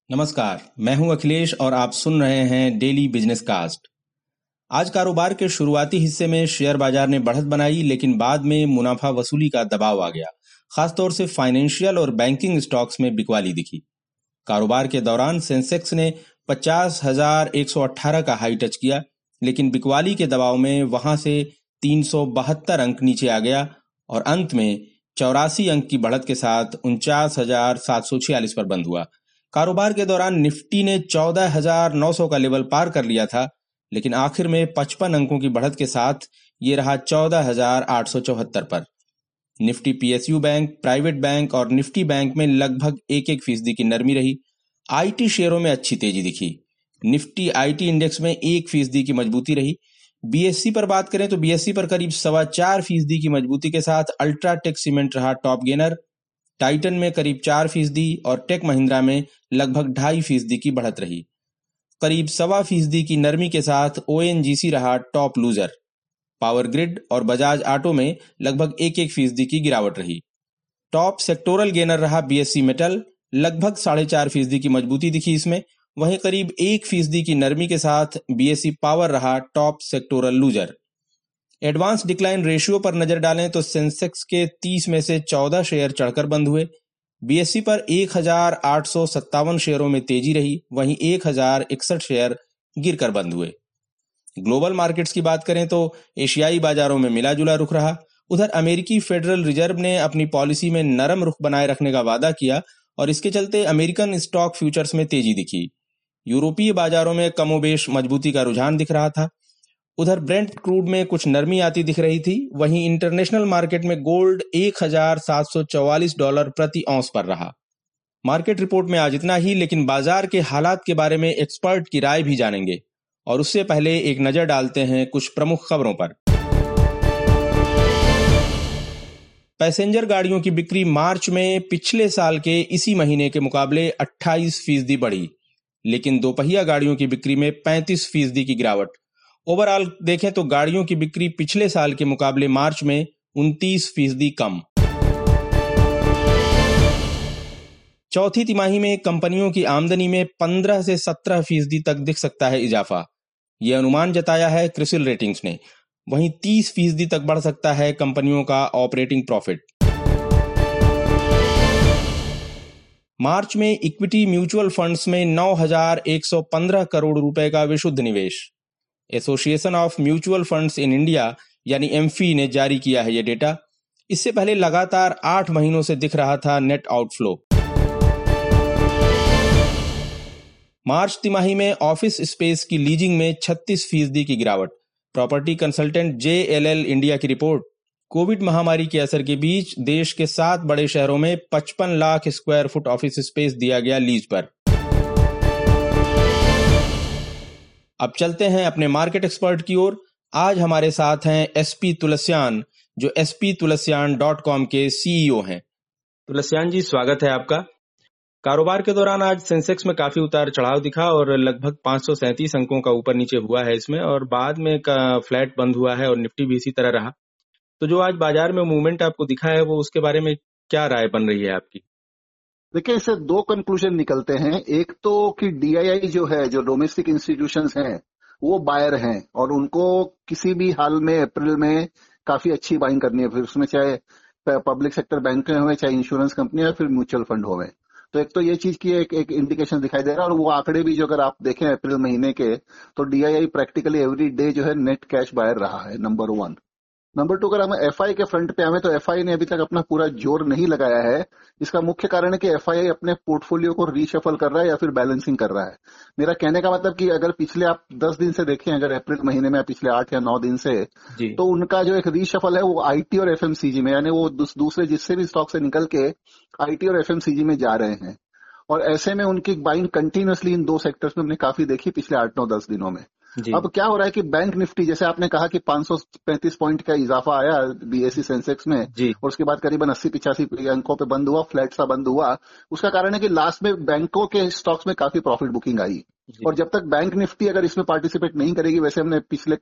नमस्कार, मैं हूं अखिलेश और आप सुन रहे हैं डेली बिजनेस कास्ट। आज कारोबार के शुरुआती हिस्से में शेयर बाजार ने बढ़त बनाई, लेकिन बाद में मुनाफा वसूली का दबाव आ गया। खासतौर से फाइनेंशियल और बैंकिंग स्टॉक्स में बिकवाली दिखी। कारोबार के दौरान सेंसेक्स ने 50,118 का हाई टच किया, लेकिन बिकवाली के दबाव में वहां से 372 अंक नीचे आ गया और अंत में 84 अंक की बढ़त के साथ 49,746 पर बंद हुआ। कारोबार के दौरान निफ्टी ने 14,900 का लेवल पार कर लिया था, लेकिन आखिर में 55 अंकों की बढ़त के साथ ये रहा 14,874 पर। Nifty PSU bank, private bank और निफ्टी बैंक में लगभग 1% की नरमी रही। आईटी शेयरों में अच्छी तेजी दिखी। निफ्टी आईटी इंडेक्स में 1% की मजबूती रही। बीएससी पर बात करें तो बीएससी पर करीब 4.25% की मजबूती के साथ अल्ट्राटेक सीमेंट रहा टॉप गेनर। टाइटन में करीब 4% और टेक महिंद्रा में लगभग 2.5% की बढ़त रही। करीब 1.25% की नरमी के साथ ओएनजीसी रहा टॉप लूजर। पावर ग्रिड और बजाज ऑटो में लगभग 1% की गिरावट रही। टॉप सेक्टोरल गेनर रहा बीएससी मेटल, लगभग 4.5% की मजबूती दिखी इसमें। वहीं करीब 1% की नरमी के साथ बीएससी पावर रहा top sectoral loser. Advance decline ratio पर नजर डालें तो सेंसेक्स के 30 में से 14 शेयर चढ़कर बंद हुए। बीएससी पर 1,857 शेयरों में तेजी रही, वहीं 1,061 शेयर गिरकर बंद हुए। ग्लोबल मार्केट्स की बात करें तो एशियाई बाजारों में मिला जुला रुख रहा। उधर अमेरिकी फेडरल रिजर्व ने अपनी पॉलिसी में नरम रुख बनाए रखने का वादा किया और इसके चलते अमेरिकन स्टॉक फ्यूचर्स में तेजी दिखी। यूरोपीय बाजारों में कमोबेश मजबूती का रुझान दिख रहा था। उधर ब्रेंट क्रूड में कुछ नरमी आती दिख रही थी। वहीं इंटरनेशनल मार्केट में गोल्ड $1,744 प्रति औंस पर रहा। मार्केट रिपोर्ट में आज इतना ही, लेकिन बाजार के हालात के बारे में एक्सपर्ट की राय भी जानेंगे और उससे पहले एक नजर डालते हैं कुछ प्रमुख खबरों पर। पैसेंजर गाड़ियों की बिक्री मार्च में पिछले साल के इसी महीने के मुकाबले 28% बढ़ी, लेकिन दोपहिया गाड़ियों की बिक्री में 35% की गिरावट। ओवरऑल देखें तो गाड़ियों की बिक्री पिछले साल के मुकाबले मार्च में 29% कम। चौथी तिमाही में कंपनियों की आमदनी में 15 से 17% तक दिख सकता है इजाफा, यह अनुमान जताया है क्रिसिल रेटिंग्स ने। वहीं 30% तक बढ़ सकता है कंपनियों का ऑपरेटिंग प्रॉफिट। मार्च में इक्विटी म्यूचुअल फंड्स में 9,115 करोड़ रुपए का विशुद्ध निवेश। Association of mutual funds in India यानी एमफी ने जारी किया है यह डेटा। इससे पहले लगातार 8 महीनों से दिख रहा था नेट आउटफ्लो। मार्च तिमाही में ऑफिस स्पेस की लीजिंग में 36% की गिरावट। प्रॉपर्टी कंसल्टेंट JLL इंडिया की रिपोर्ट। कोविड महामारी के असर के बीच देश के 7 बड़े शहरों में 55 lakh square foot office space दिया गया लीज पर। अब चलते हैं अपने मार्केट एक्सपर्ट की ओर। आज हमारे साथ हैं SP तुलसियान, जो sptulsian.com के CEO हैं। तुलसियान जी, स्वागत है आपका। कारोबार के दौरान आज सेंसेक्स में काफी उतार चढ़ाव दिखा और लगभग 537 अंकों का ऊपर नीचे हुआ है इसमें, और बाद में फ्लैट बंद हुआ है और निफ्टी भी इसी तरह रहा। तो जो आज बाजार में मूवमेंट आपको दिखा है, वो उसके बारे में क्या राय बन रही है आपकी? देखिए, इससे 2 कंक्लूजन निकलते हैं। एक तो कि DII जो है, जो डोमेस्टिक इंस्टीट्यूशंस हैं, वो बायर हैं और उनको किसी भी हाल में अप्रैल में काफी अच्छी बाइंग करनी है, फिर उसमें चाहे पब्लिक सेक्टर बैंक होवे, चाहे इंश्योरेंस कंपनी या फिर म्यूचुअल फंड होवे। तो एक तो ये चीज की एक इंडिकेशन दिखाई दे रहा है। और वो आंकड़े भी जो अगर आप देखें अप्रैल महीने के, तो DII प्रैक्टिकली एवरी डे जो है नेट कैश बायर रहा है, नंबर 1। नंबर 2, अगर हम FI के फ्रंट पे आवे तो FI ने अभी तक अपना पूरा जोर नहीं लगाया है। इसका मुख्य कारण है कि FI अपने पोर्टफोलियो को रीशफल कर रहा है या फिर बैलेंसिंग कर रहा है। मेरा कहने का मतलब कि अगर पिछले आप 10 दिन से देखें, अगर अप्रैल महीने में पिछले 8 या 9 दिन से, तो उनका जो एक रीशफल है वो IT और FMCG में, यानी वो दूसरे जिससे भी स्टॉक से निकल के IT और FMCG में जा रहे हैं। और ऐसे में उनकी बाइंग कंटिन्यूअसली इन 2 सेक्टर्स में हमने काफी देखी पिछले 8-9-10 दिनों में। अब क्या हो रहा है कि बैंक निफ्टी, जैसे आपने कहा कि 535 पॉइंट का इजाफा आया BSE सेंसेक्स में, और उसके बाद करीबन 80-85 अंकों पे बंद हुआ, फ्लैट सा बंद हुआ। उसका कारण है कि लास्ट में बैंकों के स्टॉक्स में काफी प्रॉफिट बुकिंग आई। और जब तक बैंक निफ्टी अगर इसमें पार्टिसिपेट नहीं करेगी, वैसे हमने पिछले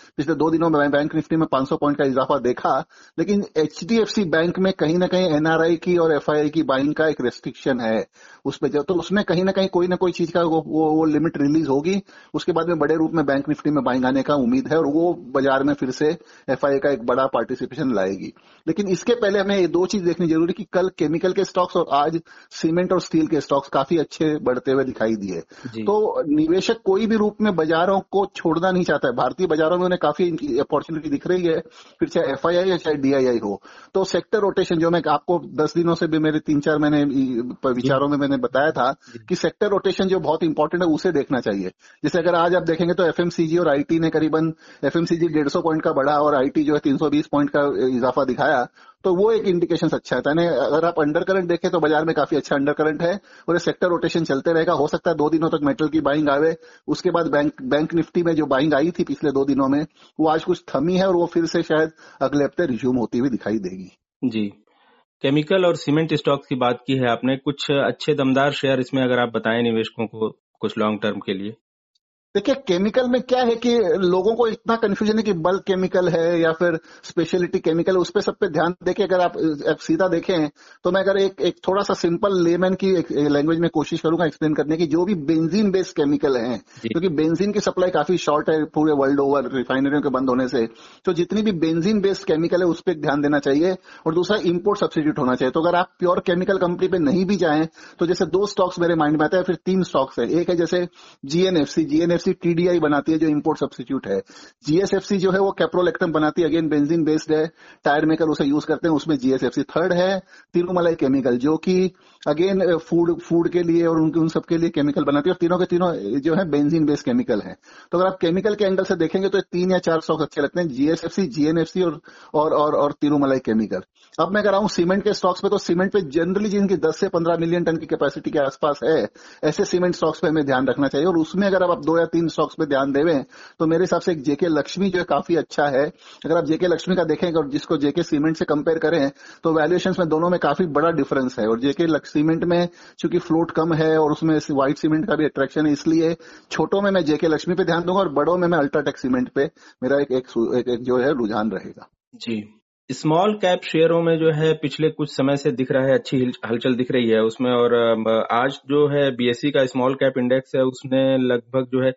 2 दिनों में बैंक निफ्टी में 500 पॉइंट का इजाफा देखा, लेकिन एचडीएफसी बैंक में कहीं ना कहीं एनआरआई की और एफआईआई की बाइंग का एक रेस्ट्रिक्शन है उस पे, तो उसमें कहीं ना कोई चीज का वो लिमिट रिलीज होगी, उसके बाद में बड़े रूप में बैंक निफ्टी में बाइंग आने का उम्मीद है और वो बाजार में फिर से एफआईआई का एक बड़ा पार्टिसिपेशन लाएगी। लेकिन इसके पहले हमें ये 2 चीज देखनी जरूरी कि कल केमिकल के स्टॉक्स और आज सीमेंट और स्टील के स्टॉक्स काफी अच्छे बढ़ते हुए दिखाई दिए। तो निवेशक कोई भी रूप में बाजारों को छोड़ना नहीं चाहता है। भारतीय बाजारों में उन्हें काफी अपॉर्चुनिटी दिख रही है, फिर चाहे एफआईआई या चाहे डीआईआई हो। तो सेक्टर रोटेशन जो मैं आपको 10 दिनों से भी मेरे 3-4 महीने विचारों में मैंने बताया था कि सेक्टर रोटेशन जो बहुत इंपॉर्टेंट है उसे देखना चाहिए। जैसे अगर आज आप देखेंगे तो एफएमसीजी और आईटी ने करीबन एफएमसीजी 150 पॉइंट का बढ़ा और आईटी जो है 320 पॉइंट का इजाफा दिखाया, तो वो एक इंडिकेशन अच्छा है। यानी अगर आप अंडर करंट देखें तो बाजार में काफी अच्छा अंडर करंट है और ये सेक्टर रोटेशन चलते रहेगा। हो सकता है 2 दिनों तक मेटल की बाइंग आवे, उसके बाद बैंक निफ्टी में जो बाइंग आई थी पिछले 2 दिनों में वो आज कुछ थमी है और वो फिर से शायद अगले हफ्ते रिज्यूम होती हुई दिखाई देगी। जी, केमिकल और सीमेंट स्टॉक्स की बात की है आपने, कुछ अच्छे दमदार शेयर इसमें अगर आप बताएं निवेशकों को कुछ लॉन्ग टर्म के लिए। देखिए, केमिकल में क्या है कि लोगों को इतना कंफ्यूजन है कि बल्क केमिकल है या फिर स्पेशलिटी केमिकल, उस पे सब पे ध्यान देके अगर आप सीधा देखें तो मैं अगर एक थोड़ा सा सिंपल लेमैन की लैंग्वेज में कोशिश करूंगा एक्सप्लेन करने की, जो भी बेंजीन बेस्ड केमिकल हैं, क्योंकि बेंजीन की सप्लाई काफी शॉर्ट है पूरे वर्ल्ड ओवर रिफाइनरियों के बंद होने से, तो जितनी भी बेंजीन बेस्ड केमिकल है उस पर ध्यान देना चाहिए। और दूसरा, इंपोर्ट सब्सिट्यूट होना चाहिए। तो अगर आप प्योर केमिकल कंपनी पे नहीं भी जाएं तो जैसे 2 स्टॉक्स मेरे माइंड में आते हैं, फिर 3 स्टॉक्स है। एक है जैसे जीएनएफसी टीडीआई बनाती है जो इंपोर्ट सब्स्टिट्यूट है। जीएसएफसी जो है वो कैप्रोलेक्टम बनाती है, अगेन बेंजीन बेस्ड है, टायर मेकर उसे यूज करते हैं, उसमें जीएसएफसी। थर्ड है तिरुमलाई केमिकल जो कि अगेन फूड के लिए और उन सब के लिए केमिकल बनाती है, और तीनों के तीनों जो है बेंजीन बेस्ड केमिकल है। तो अगर आप केमिकल के एंगल से देखेंगे तो 3 या 4 स्टॉक्स अच्छे लगते हैं, जीएसएफसी, जीएनएफसी और तिरुमलाई केमिकल। अब मैं अगर आऊं सीमेंट के स्टॉक्स पे, तो सीमेंट पे जनरली जिनकी 10 से 15 मिलियन टन की कैपेसिटी के आसपास है, ऐसे सीमेंट स्टॉक्स पे हमें ध्यान रखना चाहिए। और उसमें अगर आप 2 या 3 स्टॉक्स पे ध्यान देवें तो मेरे हिसाब से एक जेके लक्ष्मी जो है काफी अच्छा है। अगर आप जेके लक्ष्मी का देखेंगे और जिसको जेके सीमेंट से कंपेयर करें तो वैल्यूएशंस में दोनों में काफी बड़ा डिफरेंस है। और जेके सीमेंट में चूंकि फ्लोट कम है और उसमें व्हाइट सीमेंट का भी अट्रैक्शन है, इसलिए छोटों में मैं जेके लक्ष्मी पे ध्यान दूंगा और बड़ों में मैं अल्ट्राटेक सीमेंट पे मेरा एक जो है रुझान रहेगा। जी, स्मॉल कैप शेयरों में जो है पिछले कुछ समय से दिख रहा है, अच्छी हलचल दिख रही है उसमें। और आज जो है बीएसई का स्मॉल कैप इंडेक्स है उसने लगभग जो है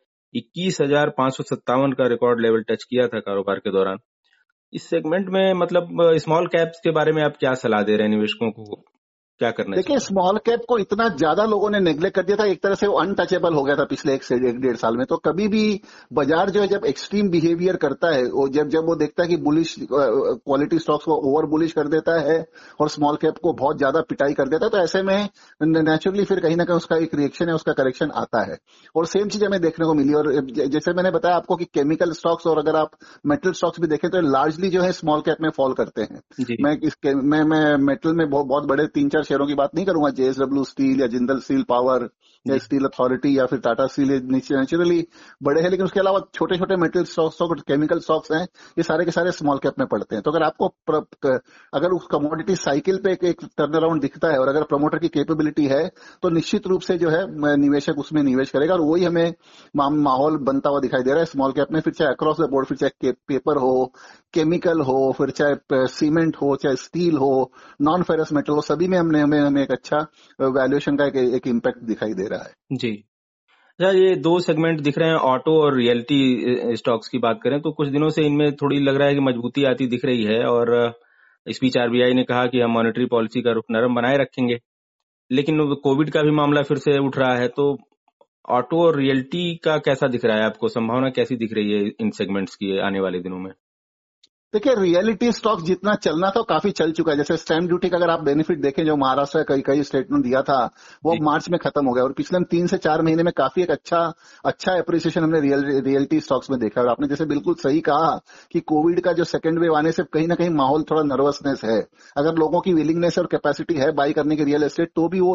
21,557 का रिकॉर्ड लेवल टच किया था कारोबार के दौरान। इस सेगमेंट में मतलब स्मॉल कैप्स के बारे में आप क्या सलाह दे रहे हैं निवेशकों को, क्या करना चाहिए? देखिए, स्मॉल कैप को इतना ज्यादा लोगों ने नेग्लेक्ट कर दिया था, एक तरह से वो अनटचेबल हो गया था पिछले 1 से 1.5 साल में। तो कभी भी बाजार जो है जब एक्सट्रीम बिहेवियर करता है, जब वो देखता है कि बुलिश क्वालिटी स्टॉक्स को ओवर बुलिश कर देता है और स्मॉल कैप को बहुत ज्यादा पिटाई कर देता है, तो ऐसे में नेचुरली फिर कहीं ना कहीं उसका एक रिएक्शन है, उसका करेक्शन आता है। और सेम चीज हमें देखने को मिली। और जैसे मैंने बताया आपको कि केमिकल स्टॉक्स और अगर आप मेटल स्टॉक्स भी देखें तो लार्जली जो है स्मॉल कैप में फॉल करते हैं। मैं मेटल में बहुत बड़े 3-4 शेयरों की बात नहीं करूंगा, जेएसडब्ल्यू स्टील या जिंदल स्टील पावर या स्टील अथॉरिटी या फिर टाटा स्टील नेचुरली बड़े हैं, लेकिन उसके अलावा छोटे छोटे मेटल स्टॉक्स और केमिकल स्टॉक्स हैं, ये सारे के सारे स्मॉल कैप में पड़ते हैं। तो अगर आपको अगर उस कमोडिटी साइकिल पे एक टर्न अराउंड दिखता है और अगर प्रमोटर की कैपेबिलिटी है तो निश्चित रूप से जो है निवेशक उसमें निवेश करेगा। और वही हमें माहौल बनता हुआ दिखाई दे रहा है स्मॉल कैप में, फिर चाहे अक्रॉस द बोर्ड, फिर चाहे पेपर हो, केमिकल हो, फिर चाहे सीमेंट हो, चाहे स्टील हो, नॉन फेरस मेटल हो, सभी में हमें एक अच्छा वैल्यूएशन का एक इम्पैक्ट दिखाई दे रहा है। जी, अच्छा, ये 2 सेगमेंट दिख रहे हैं, ऑटो और रियल्टी स्टॉक्स की बात करें तो कुछ दिनों से इनमें थोड़ी लग रहा है कि मजबूती आती दिख रही है। और इस बीच आरबीआई ने कहा कि हम मॉनेटरी पॉलिसी का रुख नरम बनाए रखेंगे, लेकिन कोविड का भी मामला फिर से उठ रहा है। तो ऑटो और रियल्टी का कैसा दिख रहा है आपको, संभावना कैसी दिख रही है इन सेगमेंट्स की आने वाले दिनों में? देखिए, रियलिटी स्टॉक जितना चलना था काफी चल चुका है। जैसे स्टैम्प ड्यूटी का अगर आप बेनिफिट देखें जो महाराष्ट्र कई स्टेट ने दिया था वो मार्च में खत्म हो गया और पिछले 3 से 4 महीने में काफी एक अच्छा एप्रिसिएशन हमने रियलिटी स्टॉक्स में देखा। और आपने जैसे बिल्कुल सही कहा कि कोविड का जो सेकेंड वेव आने से कहीं ना कहीं माहौल थोड़ा नर्वसनेस है। अगर लोगों की विलिंगनेस और कैपेसिटी है बाई करने की रियल एस्टेट, तो भी वो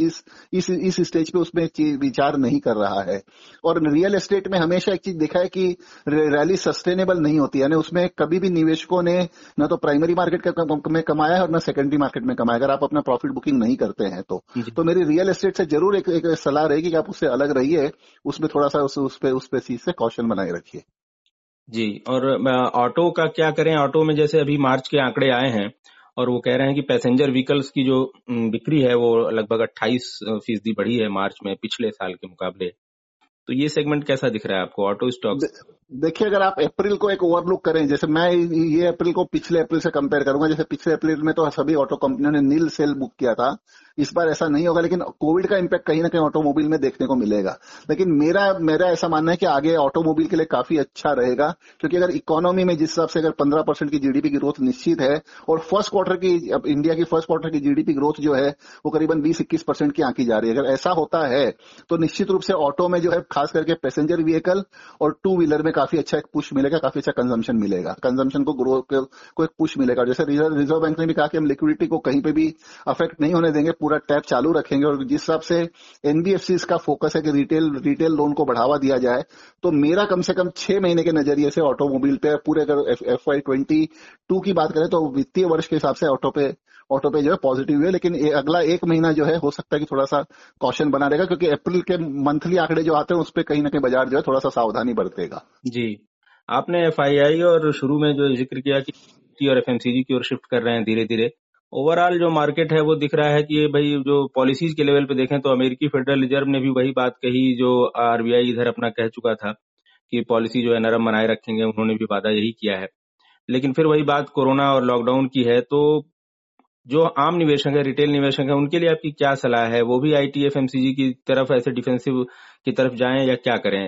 इस स्टेज पे उसमें विचार नहीं कर रहा है। और रियल एस्टेट में हमेशा एक चीज देखा है कि रैली सस्टेनेबल नहीं होती, यानी उसमें कभी भी निवेशकों ने न तो प्राइमरी मार्केट में कमाया है और न सेकेंडरी मार्केट में कमाया, अगर आप अपना प्रॉफिट बुकिंग नहीं करते हैं तो मेरी रियल एस्टेट से जरूर एक सलाह रहेगी कि आप उससे अलग रहिए, उसमें थोड़ा सा उस पे चीज से कॉशन बनाए रखिए। जी, और ऑटो का क्या करें? ऑटो में जैसे अभी मार्च के आंकड़े आए हैं और वो कह रहे हैं कि पैसेंजर व्हीकल्स की जो बिक्री है वो लगभग 28% बढ़ी है मार्च में पिछले साल के मुकाबले। तो ये सेगमेंट कैसा दिख रहा है आपको, ऑटो स्टॉक्स? देखिए, अगर आप अप्रैल को एक ओवरलुक करें, जैसे मैं ये अप्रैल को पिछले अप्रैल से कंपेयर करूंगा, जैसे पिछले अप्रैल में तो सभी ऑटो कंपनियों ने नील सेल बुक किया था, इस बार ऐसा नहीं होगा, लेकिन कोविड का इम्पैक्ट कहीं ना कहीं ऑटोमोबाइल में देखने को मिलेगा। लेकिन मेरा ऐसा मानना है कि आगे ऑटोमोबाइल के लिए काफी अच्छा रहेगा, क्योंकि अगर इकोनॉमी में जिस हिसाब से अगर 15% की जीडीपी की ग्रोथ निश्चित है और इंडिया की फर्स्ट क्वार्टर की जीडीपी ग्रोथ जो है वो करीबन 20-21% की आंकी जा रही है। अगर ऐसा होता है तो निश्चित रूप से ऑटो में जो है खास करके पैसेंजर व्हीकल और टू व्हीलर में काफी अच्छा एक पुश मिलेगा, काफी अच्छा कंजम्पशन मिलेगा, कंजम्पशन को ग्रोथ को एक पुश मिलेगा। जैसे रिजर्व बैंक ने भी कहा कि हम लिक्विडिटी को कहीं पे भी अफेक्ट नहीं होने देंगे, पूरा टैप चालू रखेंगे, और जिस हिसाब से एनबीएफसी का फोकस है कि रिटेल लोन को बढ़ावा दिया जाए, तो मेरा कम से कम 6 महीने के नजरिए से ऑटोमोबाइल पे पूरे अगर FY22 की बात करें तो वित्तीय वर्ष के हिसाब से ऑटो पे जो है पॉजिटिव है, लेकिन अगला एक महीना जो है हो सकता है कि थोड़ा सा कॉशन बना रहेगा, क्योंकि अप्रैल के मंथली आंकड़े जो आते हैं उस पर कहीं ना कहीं बाजार जो है थोड़ा सा सावधानी बरतेगा। जी, आपने एफआईआई और शुरू में जो जिक्र किया कि और एफएमसीजी की ओर शिफ्ट कर रहे हैं धीरे धीरे, ओवरऑल जो मार्केट है वो दिख रहा है कि भाई जो पॉलिसीज के लेवल पे देखें तो अमेरिकी फेडरल रिजर्व ने भी वही बात कही जो आरबीआई इधर अपना कह चुका था कि पॉलिसी जो है नरम बनाए रखेंगे, उन्होंने भी वादा यही किया है। लेकिन फिर वही बात कोरोना और लॉकडाउन की है, तो जो आम निवेशक है, रिटेल निवेशक है, उनके लिए आपकी क्या सलाह है? वो भी आईटी एफएमसीजी की तरफ ऐसे डिफेंसिव की तरफ जाएं या क्या करें?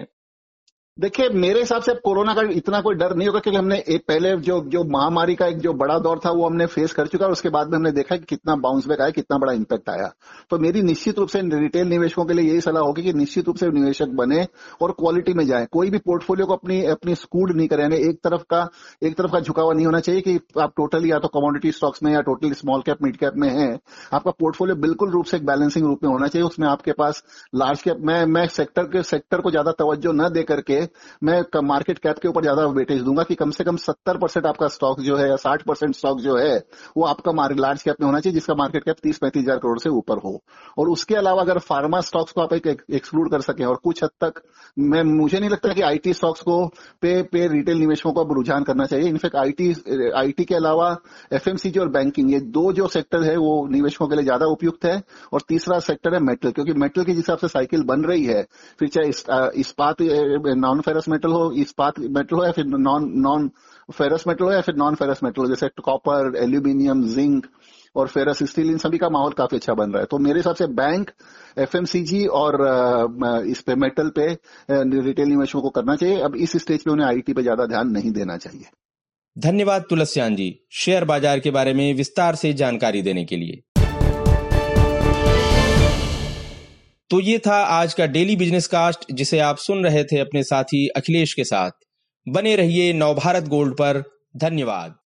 देखिए, मेरे हिसाब से अब कोरोना का इतना कोई डर नहीं होगा, क्योंकि हमने एक पहले जो महामारी का एक जो बड़ा दौर था वो हमने फेस कर चुका है, उसके बाद में हमने देखा कि कितना बाउंस बैक आया, कितना बड़ा इंपैक्ट आया। तो मेरी निश्चित रूप से रिटेल निवेशकों के लिए यही सलाह होगी कि निश्चित रूप से निवेशक बने और क्वालिटी में जाए, कोई भी पोर्टफोलियो को अपनी स्कूड नहीं करें, यानी एक तरफ का झुकावा नहीं होना चाहिए कि आप टोटली या तो कमोडिटी स्टॉक्स में या totally small cap mid cap में है। आपका पोर्टफोलियो बिल्कुल रूप से एक बैलेंसिंग रूप में होना चाहिए, उसमें आपके पास लार्ज कैप मैं सेक्टर को ज्यादा तवज्जो न दे करके मैं मार्केट कैप के ऊपर ज्यादा वेटेज दूंगा कि कम से कम 70% आपका स्टॉक जो है या 60% स्टॉक जो है वो आपका लार्ज कैप में होना चाहिए, जिसका मार्केट कैप 30-35 हजार करोड़ से ऊपर हो। और उसके अलावा अगर फार्मा स्टॉक्स को आप एक्सक्लूड कर सकें, और कुछ हद तक मुझे नहीं लगता कि आईटी स्टॉक्स को पे रिटेल निवेशकों को अब रुझान करना चाहिए। इनफैक्ट आईटी के अलावा एफएमसीजी और बैंकिंग, ये दो जो सेक्टर है वो निवेशकों के लिए ज्यादा उपयुक्त है। और तीसरा सेक्टर है मेटल, क्योंकि मेटल के जिस हिसाब से साइकिल बन रही है, फिर चाहे इस्पात नॉन फेरस मेटल हो, इस्पात मेटल हो, या फिर नॉन फेरस मेटल हो, या फिर नॉन फेरस मेटल हो, जैसे कॉपर, एल्यूमिनियम, जिंक और फेरस स्टील, इन सभी का माहौल काफी अच्छा बन रहा है। तो मेरे हिसाब से बैंक, एफएमसीजी और इस पे मेटल पे रिटेल निवेशकों को करना चाहिए। अब इस स्टेज पे उन्हें आईटी पे ज्यादा ध्यान नहीं देना चाहिए। धन्यवाद तुलसियान जी, शेयर बाजार के बारे में विस्तार से जानकारी देने के लिए। तो ये था आज का डेली बिजनेस कास्ट, जिसे आप सुन रहे थे अपने साथी अखिलेश के साथ। बने रहिए नवभारत गोल्ड पर। धन्यवाद।